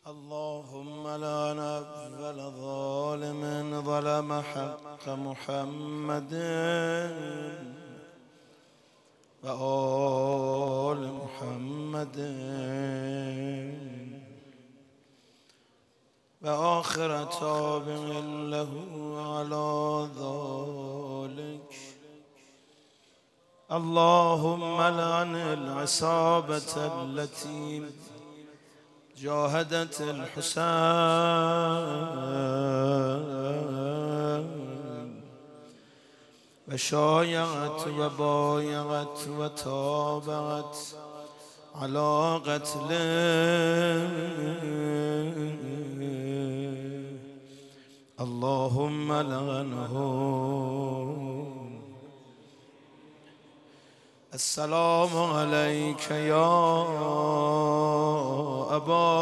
اللهم لعن أول ظالم ظلم حق محمد وآل محمد وآخر تابع له على ذلك. اللهم لعن العصابة التي جاهدت الحسين وشايعت وبايعت وتابعت على قتله. اللهم لعنهم. السلام عليك يا أبا